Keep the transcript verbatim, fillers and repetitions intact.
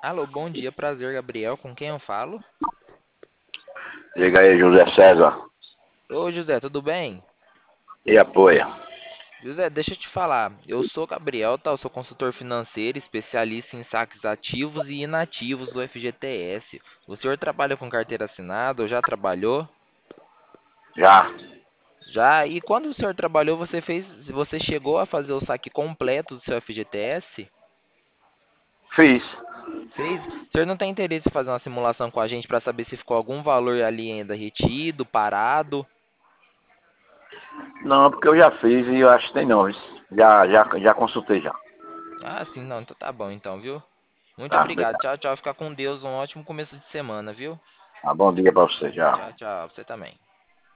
Alô, bom dia, prazer, Gabriel. Com quem eu falo? Diga aí, José César. Ô, José, tudo bem? E apoia. José, deixa eu te falar. Eu sou Gabriel, tá? Eu sou consultor financeiro, especialista em saques ativos e inativos do F G T S. O senhor trabalha com carteira assinada ou já trabalhou? Já Já. E quando o senhor trabalhou, você fez, você chegou a fazer o saque completo do seu F G T S? fiz. Fez? O senhor não tem interesse em fazer uma simulação com a gente para saber se ficou algum valor ali ainda retido, parado? Não, porque eu já fiz e eu acho que tem não. Viu? Já, já, já consultei já. Ah, sim, não, então tá bom então, viu? Muito Tá, obrigado. obrigado. Tchau, tchau. Fica com Deus. Um ótimo começo de semana, viu? Tá, bom dia pra você, já. Tchau, tchau. Pra você também.